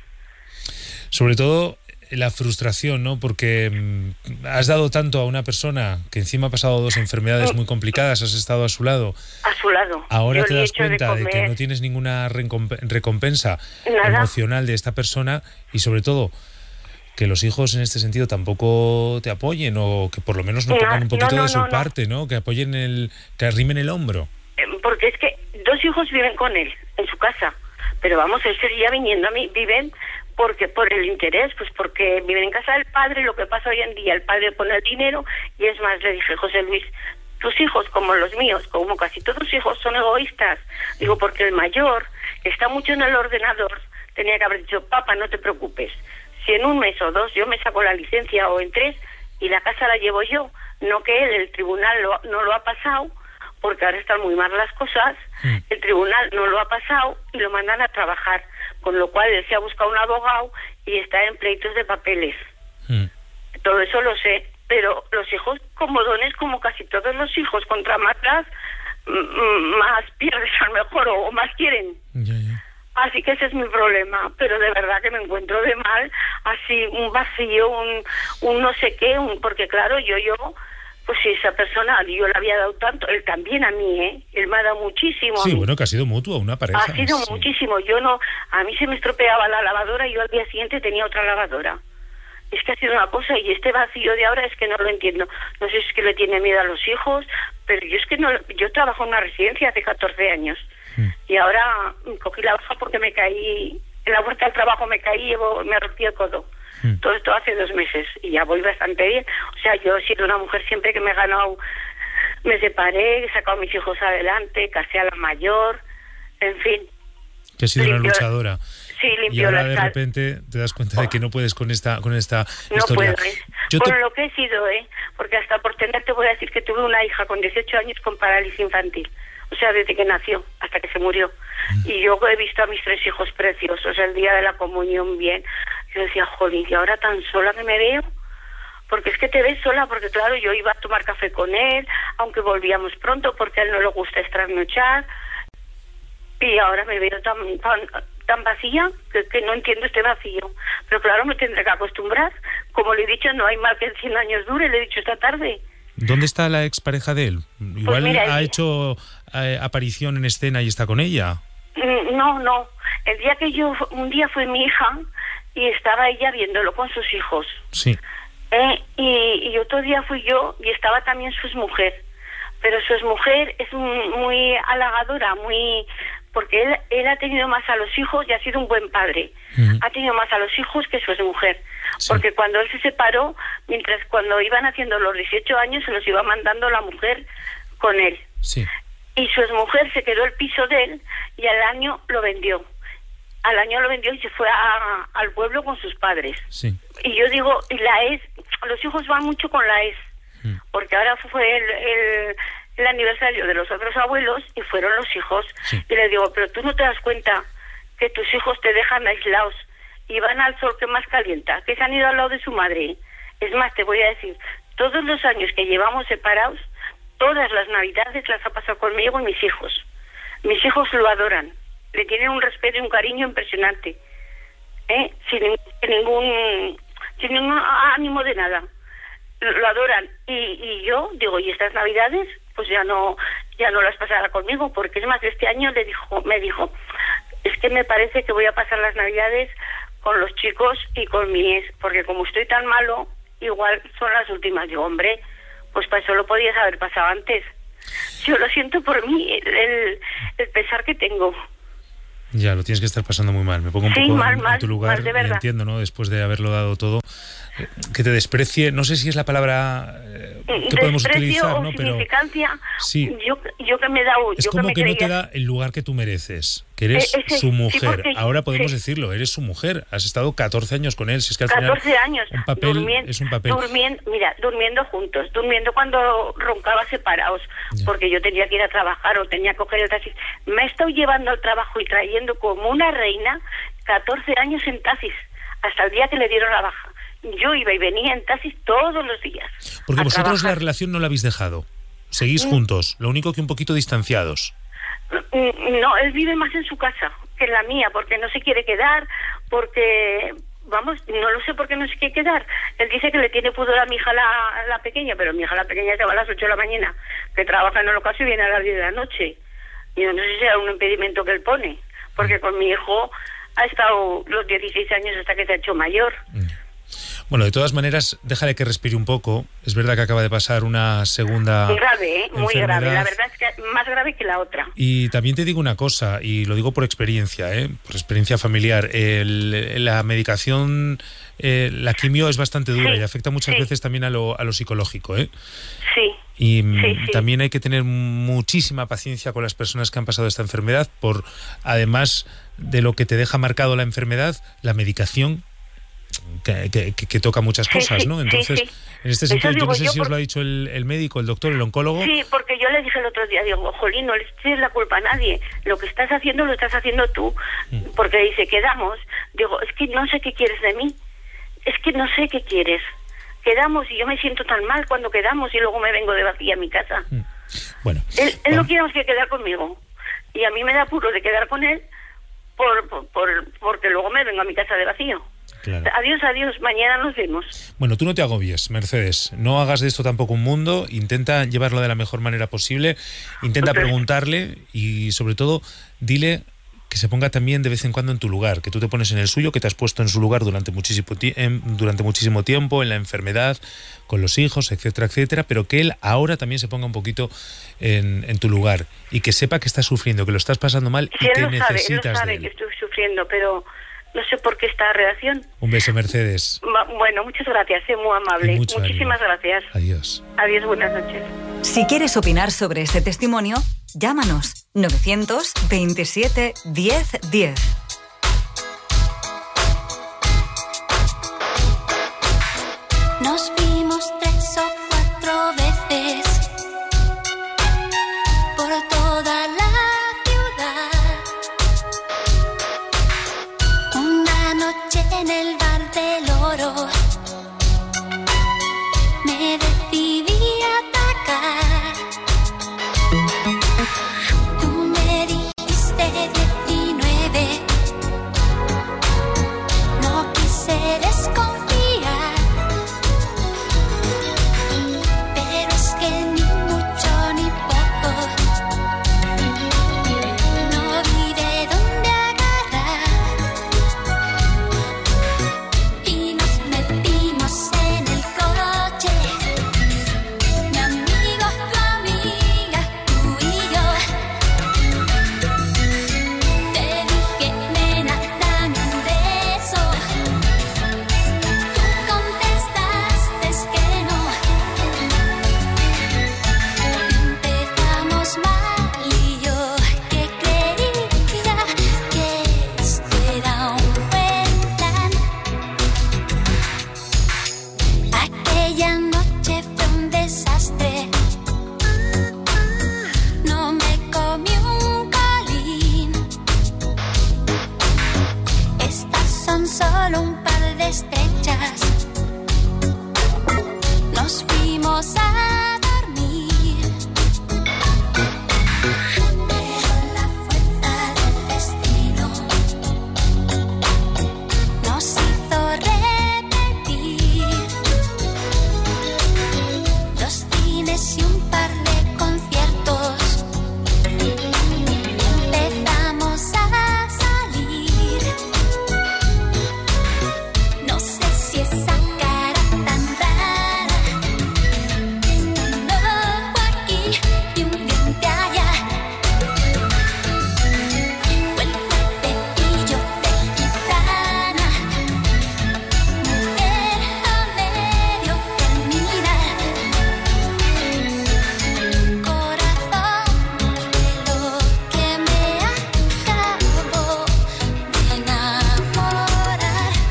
Sobre todo la frustración, ¿no? Porque mmm, has dado tanto a una persona que encima ha pasado dos enfermedades muy complicadas, has estado a su lado. A su lado. Ahora yo te das cuenta de, de que no tienes ninguna recompensa Nada. emocional de esta persona y sobre todo que los hijos en este sentido tampoco te apoyen o que por lo menos no pongan un poquito no, no, de su no, parte, ¿no? Que apoyen el, que arrimen el hombro. Porque es que dos hijos viven con él en su casa, pero vamos, él seguía viniendo a mí, viven porque por el interés, pues porque viven en casa del padre. Lo que pasa hoy en día, el padre pone el dinero y es más, le dije, José Luis, tus hijos como los míos, como casi todos los hijos, son egoístas. Digo, porque el mayor está mucho en el ordenador, tenía que haber dicho, papá, no te preocupes, si en un mes o dos yo me saco la licencia o en tres y la casa la llevo yo, no que él, el tribunal lo, no lo ha pasado, porque ahora están muy mal las cosas, mm. el tribunal no lo ha pasado y lo mandan a trabajar, con lo cual él se ha buscado un abogado y está en pleitos de papeles. Mm. Todo eso lo sé, pero los hijos como dones, como casi todos los hijos, contra más das, más pierdes a lo mejor o más quieren. Ya, ya. Así que ese es mi problema, pero de verdad que me encuentro de mal, así un vacío, un, un no sé qué, un, porque claro, yo, yo, pues si esa persona, yo le había dado tanto, él también a mí, ¿eh? Él me ha dado muchísimo. Sí, bueno, que ha sido mutuo, una pareja. Ha sido sí. muchísimo, yo no, a mí se me estropeaba la lavadora y yo al día siguiente tenía otra lavadora. Es que ha sido una cosa, y este vacío de ahora es que no lo entiendo. No sé si es que le tiene miedo a los hijos, pero yo es que no, yo trabajo en una residencia hace catorce años. Y ahora cogí la baja porque me caí, en la vuelta al trabajo me caí y llevo, me rompí el codo. Mm. Todo esto hace dos meses y ya voy bastante bien. O sea, yo he sido una mujer siempre que me he ganado, me separé, he sacado a mis hijos adelante, casé a la mayor, en fin. Que has sido limpio, una luchadora. Sí, limpio y ahora la de sal. repente te das cuenta de que no puedes con esta con esta no historia. Puedo, ¿eh? Yo Por te... lo que he sido, ¿eh? Porque hasta por tener te voy a decir que tuve una hija con dieciocho años con parálisis infantil. O sea, desde que nació hasta que se murió. Mm. Y yo he visto a mis tres hijos preciosos el día de la comunión bien. Yo decía, joder, y ahora tan sola que me veo. Porque es que te ves sola, porque claro, yo iba a tomar café con él, aunque volvíamos pronto, porque a él no le gusta trasnochar. Y ahora me veo tan, tan, tan vacía que, que no entiendo este vacío. Pero claro, me tendré que acostumbrar. Como le he dicho, no hay mal que en cien años dure, le he dicho esta tarde. ¿Dónde está la expareja de él? Igual pues mira, ha el... hecho eh, aparición en escena y está con ella. No, no. El día que yo, un día fue mi hija y estaba ella viéndolo con sus hijos. Sí. Eh, y, y otro día fui yo y estaba también su exmujer. Pero su exmujer es un, muy halagadora, muy... porque él, él ha tenido más a los hijos y ha sido un buen padre. Uh-huh. Ha tenido más a los hijos que su exmujer. Sí. Porque cuando él se separó, mientras cuando iban haciendo los dieciocho años, se los iba mandando la mujer con él. Sí. Y su exmujer se quedó el piso de él y al año lo vendió. Al año lo vendió y se fue a, al pueblo con sus padres. Sí. Y yo digo, la ex, los hijos van mucho con la ex, mm. porque ahora fue el, el, el aniversario de los otros abuelos y fueron los hijos. Sí. Y le digo, pero tú no te das cuenta que tus hijos te dejan aislados y van al sol que más calienta, que se han ido al lado de su madre. Es más, te voy a decir, todos los años que llevamos separados, todas las navidades las ha pasado conmigo y mis hijos. Mis hijos lo adoran, le tienen un respeto y un cariño impresionante, ¿eh? sin, sin ningún sin ningún ánimo de nada, lo adoran. Y, y yo digo, y estas navidades pues ya no ya no las pasará conmigo, porque es más, este año le dijo me dijo es que me parece que voy a pasar las navidades con los chicos y con mi ex, porque como estoy tan malo, igual son las últimas. Digo, hombre, pues para eso lo podías haber pasado antes. Yo lo siento por mí, el, el, el pesar que tengo. Ya, lo tienes que estar pasando muy mal. Me pongo un sí, poco mal, en, mal, en tu lugar mal, y entiendo, ¿no? Después de haberlo dado todo, eh, que te desprecie, no sé si es la palabra eh, que podemos utilizar, o ¿no? significancia, pero sí, yo, yo que me he dado... Es yo como que, me que creía... no te da el lugar que tú mereces, que eres eh, ese, su mujer. Sí, Ahora podemos sí. decirlo, eres su mujer. Has estado catorce años con él. Si es que al catorce final años, un papel durmiendo, es un papel. Durmiendo, mira, durmiendo juntos, durmiendo cuando roncaba separados, ya. Porque yo tenía que ir a trabajar o tenía que coger el taxi. Me he estado llevando al trabajo y trayendo como una reina catorce años en taxis, hasta el día que le dieron la baja. Yo iba y venía en taxis todos los días. Porque vosotros trabajar. La relación no la habéis dejado. Seguís mm. juntos, lo único que un poquito distanciados. No, él vive más en su casa que en la mía, porque no se quiere quedar, porque, vamos, no lo sé por qué no se quiere quedar. Él dice que le tiene pudor a mi hija la, la pequeña, pero mi hija la pequeña se va a las ocho de la mañana, que trabaja en el ocaso y viene a las diez de la noche. Y yo no sé si será un impedimento que él pone, porque con mi hijo ha estado los dieciséis años hasta que se ha hecho mayor. Bueno, de todas maneras, déjale que respire un poco. Es verdad que acaba de pasar una segunda grave, ¿eh? Muy enfermedad. grave. La verdad es que más grave que la otra. Y también te digo una cosa, y lo digo por experiencia, ¿eh? Por experiencia familiar. El, la medicación, eh, la quimio es bastante dura sí, y afecta muchas sí. veces también a lo, a lo psicológico, ¿eh? Sí. Y sí, sí. también hay que tener muchísima paciencia con las personas que han pasado esta enfermedad, por además de lo que te deja marcado la enfermedad, la medicación. Que, que, que toca muchas cosas, sí, ¿no? Entonces, sí, sí. en este sentido, yo no sé yo si por... os lo ha dicho el, el médico, el doctor, el oncólogo. Sí, porque yo le dije el otro día, digo, jolín, no le eches la culpa a nadie. Lo que estás haciendo lo estás haciendo tú. Mm. Porque dice, quedamos. Digo, es que no sé qué quieres de mí. Es que no sé qué quieres. Quedamos y yo me siento tan mal cuando quedamos y luego me vengo de vacía a mi casa. Mm. Bueno. Él, él no quiere más que quedar conmigo. Y a mí me da apuro de quedar con él por, por, por porque luego me vengo a mi casa de vacío. Claro. Adiós, adiós, mañana nos vemos. Bueno, tú no te agobies, Mercedes. No hagas de esto tampoco un mundo. Intenta llevarlo de la mejor manera posible. Intenta okay. preguntarle y, sobre todo, dile que se ponga también de vez en cuando en tu lugar, que tú te pones en el suyo, que te has puesto en su lugar durante muchísimo, durante muchísimo tiempo, en la enfermedad, con los hijos, etcétera, etcétera, pero que él ahora también se ponga un poquito en, en tu lugar y que sepa que estás sufriendo, que lo estás pasando mal sí, y que él lo necesitas sabe, él lo sabe de él. Que estoy sufriendo, pero no sé por qué esta reacción. Un beso, Mercedes. Bueno, muchas gracias, es muy amable. Muchísimas ánimo. Gracias. Adiós. Adiós, buenas noches. Si quieres opinar sobre este testimonio, llámanos novecientos veintisiete diez diez. Nos vimos tres o cuatro veces por toda la ciudad. Una noche en el bar del Oro me decidí a atacar. Tú me dijiste diecinueve, no quise desconfiar. solo un par de estrellas. Nos fuimos a dormir, pero la fuerza del destino nos hizo repetir dos cines y un par de conciertos. Empezamos a salir, no sé si esa cara tan rara, un ojo aquí y un diente allá, o el cuerpecillo de gitana, mujer a medio terminar, corazón de lo que me acabo de enamorar.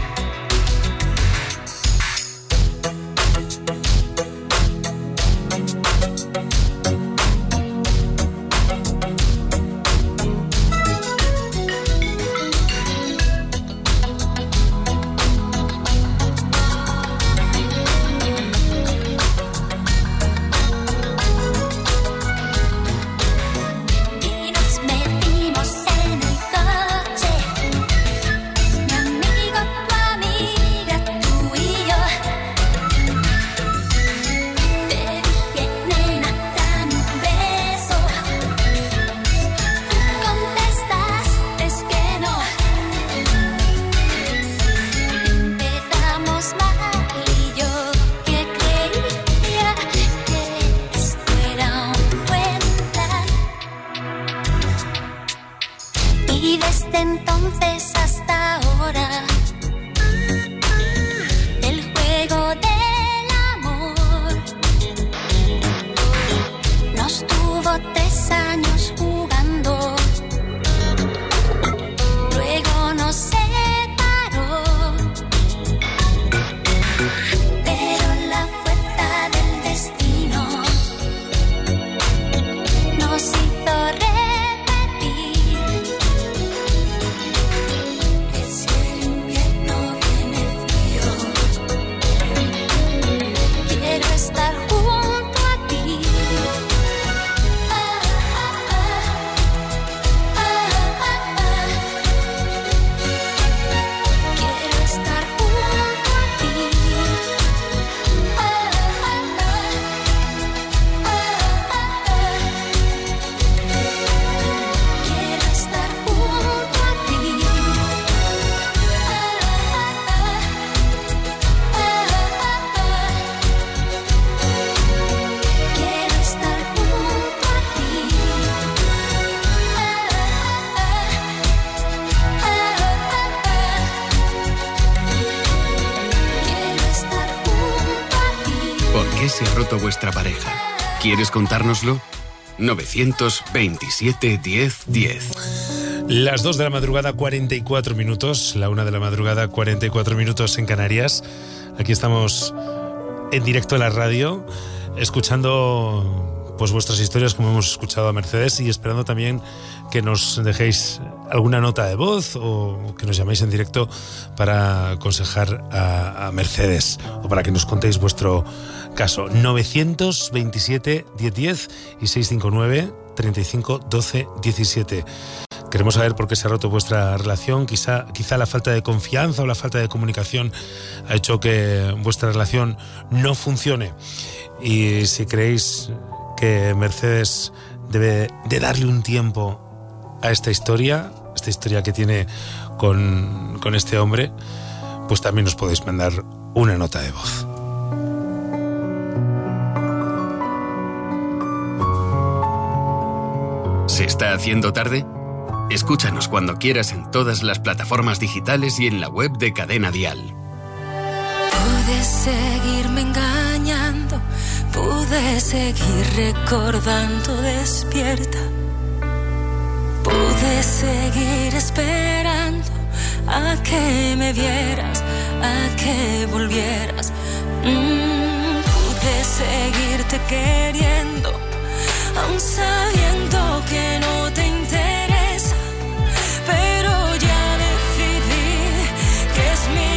Y nos metimos en el coche, mi amigo, tu amiga, tú y yo. Te dije, nena, dame un beso. Tú contestaste es que no. Empezamos mal y yo que creía que esto era un buen plan. Y desde entonces hasta ahora, el juego del amor nos tuvo tres años jugando, luego nos separó, pero la fuerza del destino nos hizo repetir que si el invierno viene frío, quiero estar junto a ti. Ah, ah, ah, ah, ah, ah. Quiero estar junto a ti. Ah, ah, ah, ah, ah, ah. Quiero estar junto a ti. Quiero estar junto a ti. Quiero estar junto a ti. ¿Por qué se ha roto vuestra pareja? ¿Quieres contárnoslo? novecientos veintisiete diez diez. Las dos de la madrugada, cuarenta y cuatro minutos. La una de la madrugada, cuarenta y cuatro minutos en Canarias. Aquí estamos en directo en la radio, escuchando pues vuestras historias, como hemos escuchado a Mercedes, y esperando también que nos dejéis alguna nota de voz o que nos llaméis en directo para aconsejar a, a Mercedes o para que nos contéis vuestro caso. novecientos veintisiete diez diez y seiscientos cincuenta y nueve treinta y cinco doce diecisiete. Queremos saber por qué se ha roto vuestra relación. Quizá, quizá la falta de confianza o la falta de comunicación ha hecho que vuestra relación no funcione. Y si creéis que Mercedes debe de darle un tiempo a esta historia, esta historia que tiene con, con este hombre, pues también nos podéis mandar una nota de voz. ¿Se está haciendo tarde? Escúchanos cuando quieras en todas las plataformas digitales y en la web de Cadena Dial. Pude seguirme engañando, pude seguir recordando despierta, pude seguir esperando a que me vieras, a que volvieras. Mm, pude seguirte queriendo, aun sabiendo que no te interesa, pero ya decidí que es mi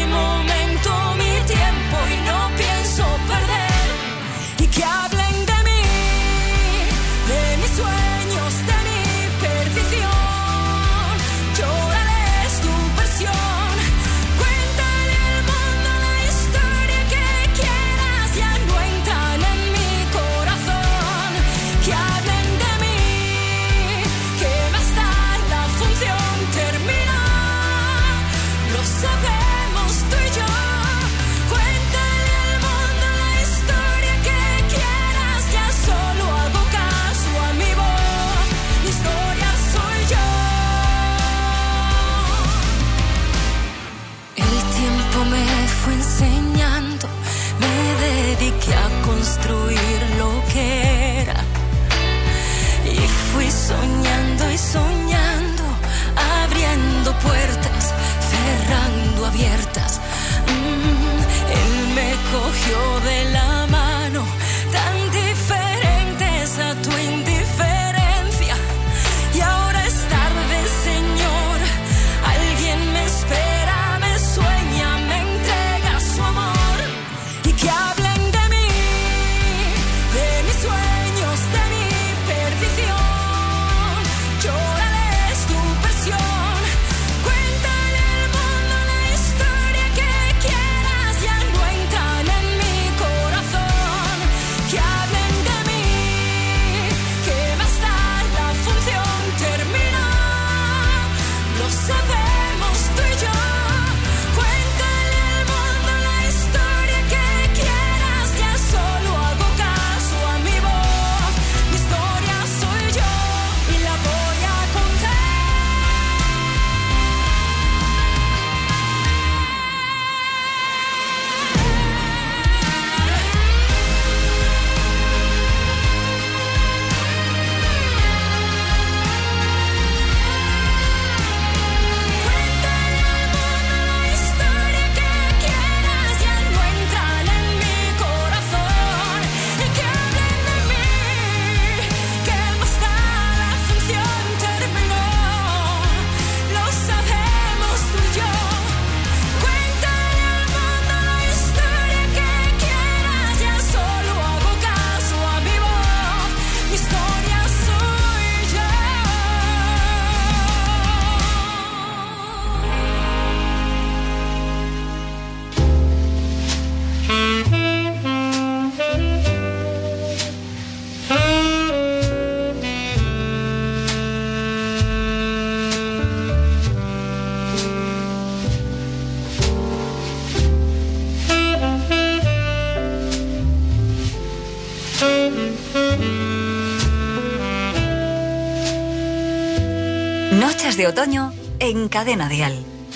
Noches de otoño en Cadena Dial.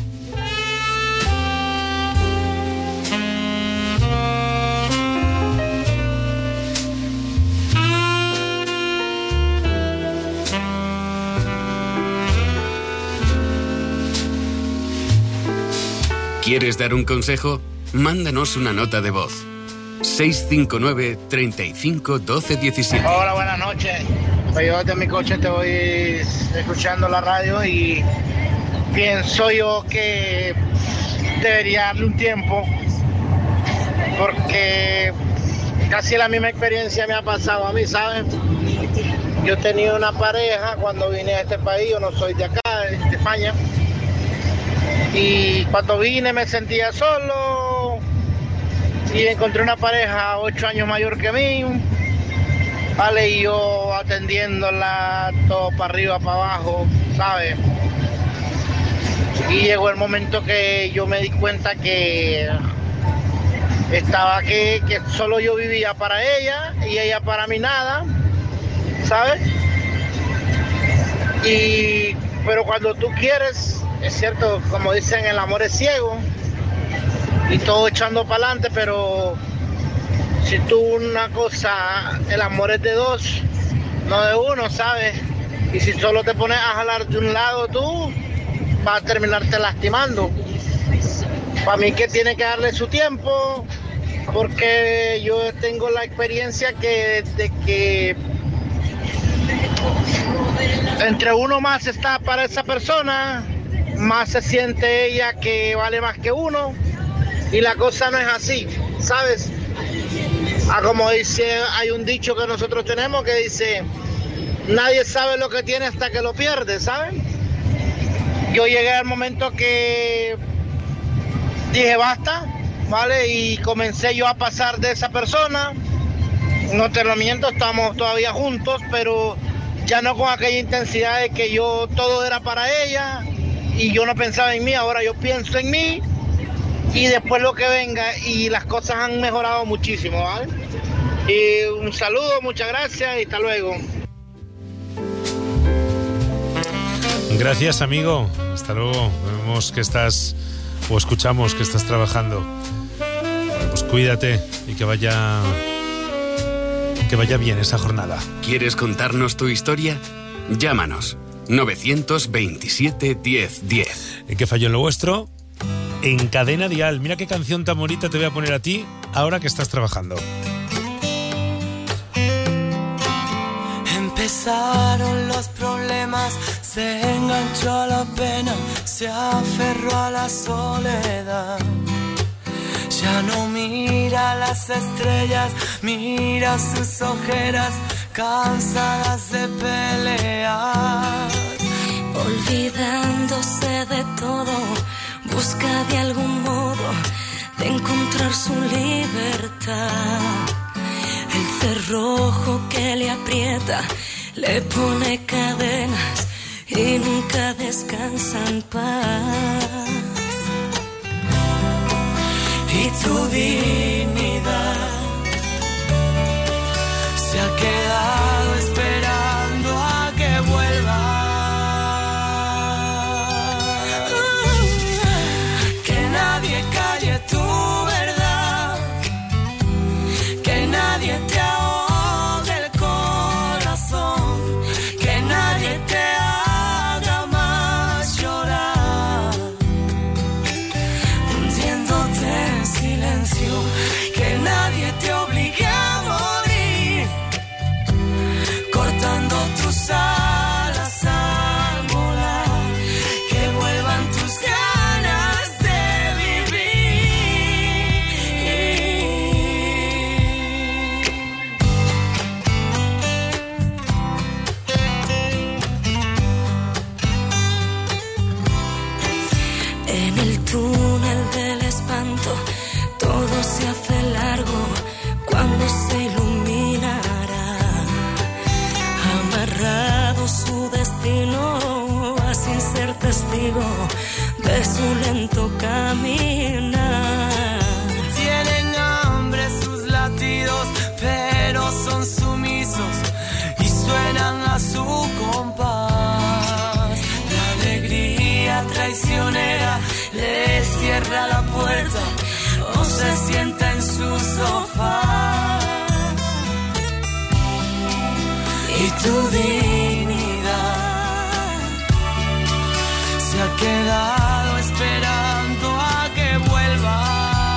¿Quieres dar un consejo? Mándanos una nota de voz. seis cinco nueve, treinta y cinco, doce, diecisiete. Hola, buenas noches. Pues yo desde mi coche te voy escuchando la radio y pienso yo que debería darle un tiempo, porque casi la misma experiencia me ha pasado a mí, ¿sabes? Yo he tenido una pareja cuando vine a este país, yo no soy de acá, de España, y cuando vine me sentía solo y encontré una pareja ocho años mayor que mí, vale, y yo atendiéndola todo para arriba, para abajo, ¿sabes? Y llegó el momento que yo me di cuenta que estaba que, que solo yo vivía para ella y ella para mí nada, ¿sabes? Y pero cuando tú quieres, es cierto, como dicen, el amor es ciego y todo echando para adelante, pero si tú una cosa, el amor es de dos, no de uno, ¿sabes? Y si solo te pones a jalar de un lado tú, vas a terminarte lastimando. Para mí que tiene que darle su tiempo, porque yo tengo la experiencia que de que entre uno más está para esa persona, más se siente ella que vale más que uno, y la cosa no es así, ¿sabes? Ah, como dice, hay un dicho que nosotros tenemos que dice, nadie sabe lo que tiene hasta que lo pierde, ¿sabes? Yo llegué al momento que dije basta, ¿vale? Y comencé yo a pasar de esa persona, no te lo miento, estamos todavía juntos, pero ya no con aquella intensidad de que yo todo era para ella y yo no pensaba en mí, ahora yo pienso en mí y después lo que venga, y las cosas han mejorado muchísimo, ¿vale? Y un saludo, muchas gracias y hasta luego. Gracias, amigo, hasta luego. Vemos que estás, o escuchamos que estás trabajando. Bueno, pues cuídate y que vaya que vaya bien esa jornada. ¿Quieres contarnos tu historia? Llámanos novecientos veintisiete, diez, diez. ¿En qué falló en lo vuestro? En Cadena Dial. Mira qué canción tan bonita te voy a poner a ti ahora que estás trabajando. Empezaron los problemas, se enganchó a la pena, se aferró a la soledad. Ya no mira las estrellas, mira sus ojeras, cansadas de pelear. Olvidándose de todo, busca de algún modo de encontrar su libertad. El cerrojo que le aprieta, le pone cadenas y nunca descansa en paz. Y tu dignidad se ha quedado esperando a que vuelva. Que nadie calle tu verdad, que nadie te ahogue el corazón, que nadie te haga más llorar, hundiéndote en silencio, que nadie te obligue a morir, cortando tus alas al volar, que vuelvan tus ganas de vivir. En el túnel del espanto todo se hace largo cuando se iluminará. Amarrado su destino a sin ser testigo de su lento caminar. Tienen hambre sus latidos, pero son sumisos y suenan a su compás. le cierra la puerta o se sienta en su sofá. Y tu dignidad se ha quedado esperando a que vuelva.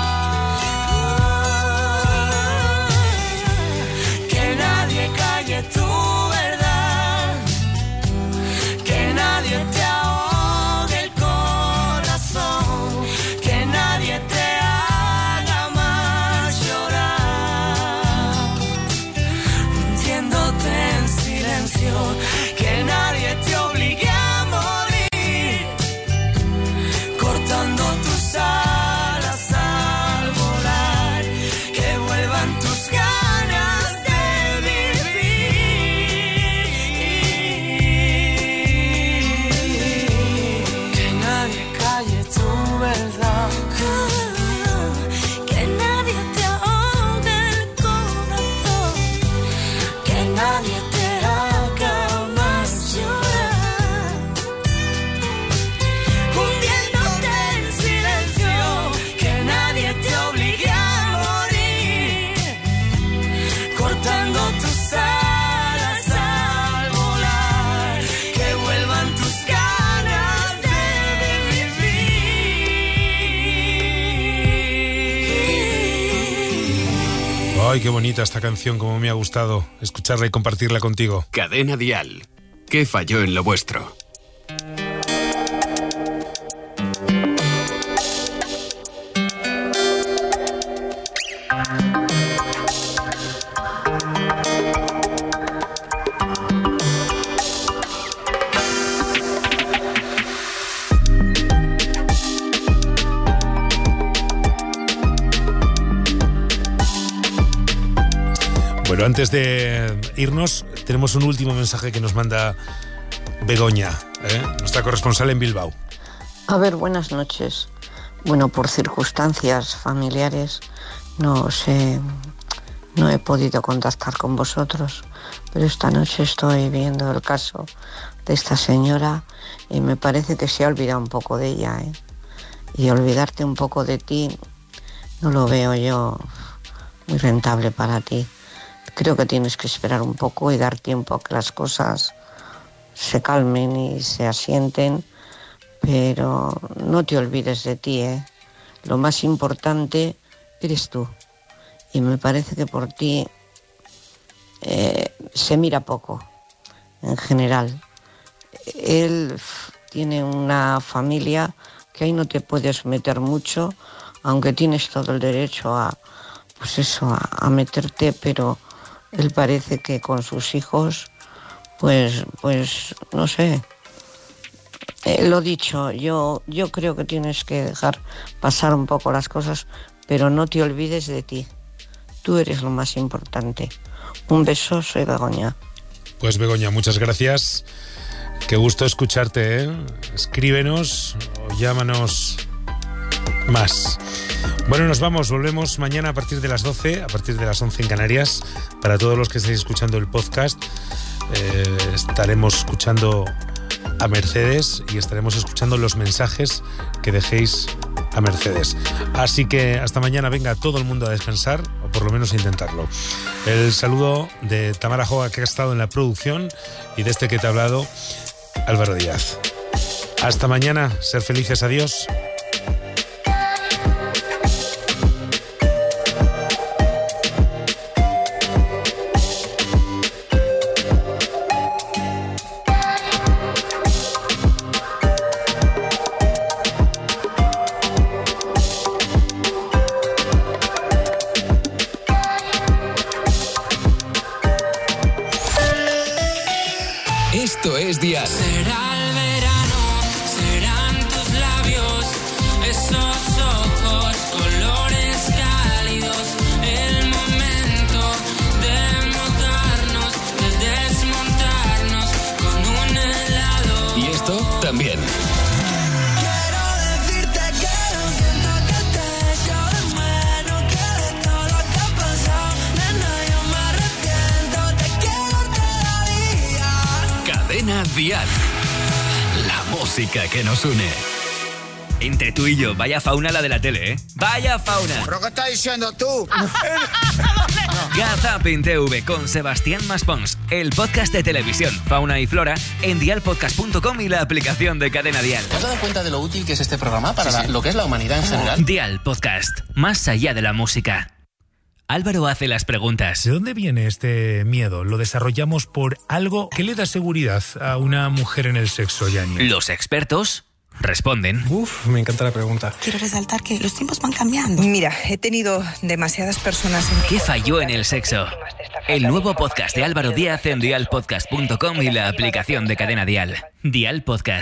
Que nadie calle tu verdad, que nadie te ahogue el corazón, que nadie te haga más llorar, hundiéndote en silencio, que nadie te obligue a morir, cortando tus alas al volar, que vuelvan tus ganas de vivir, que nadie calle tu verdad, que nadie te ahogue el corazón, que nadie te haga más llorar, hundiéndote en silencio, que nadie te obligue a morir, cortando tus alas al volar, que vuelvan tus ganas de vivir. Ay, qué bonita esta canción, como me ha gustado escucharla y compartirla contigo. Cadena Dial. ¿Qué falló en lo vuestro? Bueno, antes de irnos, tenemos un último mensaje que nos manda Begoña, ¿eh? nuestra corresponsal en Bilbao. A ver, buenas noches. Bueno, por circunstancias familiares no sé, no he podido contactar con vosotros, pero esta noche estoy viendo el caso de esta señora y me parece que se ha olvidado un poco de ella, ¿eh? Y olvidarte un poco de ti no lo veo yo muy rentable para ti. Creo que tienes que esperar un poco y dar tiempo a que las cosas se calmen y se asienten, pero no te olvides de ti, ¿eh? Lo más importante eres tú. Y me parece que por ti eh, se mira poco, en general. Él tiene una familia que ahí no te puedes meter mucho, aunque tienes todo el derecho a, pues eso, a, a meterte, pero él parece que con sus hijos, pues, pues, no sé. Eh, lo dicho, yo, yo creo que tienes que dejar pasar un poco las cosas, pero no te olvides de ti. Tú eres lo más importante. Un beso, soy Begoña. Pues Begoña, muchas gracias. Qué gusto escucharte, ¿eh? Escríbenos o llámanos más. Bueno, nos vamos, volvemos mañana a partir de las doce, a partir de las once en Canarias. Para todos los que estáis escuchando el podcast, eh, estaremos escuchando a Mercedes y estaremos escuchando los mensajes que dejéis a Mercedes. Así que hasta mañana, venga todo el mundo a descansar, o por lo menos a intentarlo. El saludo de Tamara Joga, que ha estado en la producción, y de este que te ha hablado, Álvaro Díaz. Hasta mañana, ser felices, adiós. Esto es Dial. Será el verano, serán tus labios, esos ojos, colores cálidos, el momento de montarnos, de desmontarnos con un helado. Y esto también. Quiero decirte que lo siento, que te echo de menos, que de todo lo que ha pasado, nena, yo me arrepiento, te quiero todavía. Cadena Dial. La música que nos une. Entre tú y yo, vaya fauna la de la tele, ¿eh? ¡Vaya fauna! ¿Pero qué estás diciendo tú? Gazapin T V con Sebastián Maspons, el podcast de televisión Fauna y Flora en dial podcast punto com y la aplicación de Cadena Dial. ¿Te has dado cuenta de lo útil que es este programa para sí, sí. La, lo que es la humanidad en general? Dial Podcast, más allá de la música. Álvaro hace las preguntas. ¿De dónde viene este miedo? ¿Lo desarrollamos por algo que le da seguridad a una mujer en el sexo, Yani? Los expertos responden. Uf, me encanta la pregunta. Quiero resaltar que los tiempos van cambiando. Mira, he tenido demasiadas personas en mi... ¿Qué falló en el sexo? El nuevo podcast de Álvaro Díaz en dial podcast punto com y la aplicación de Cadena Dial. Dial Podcast.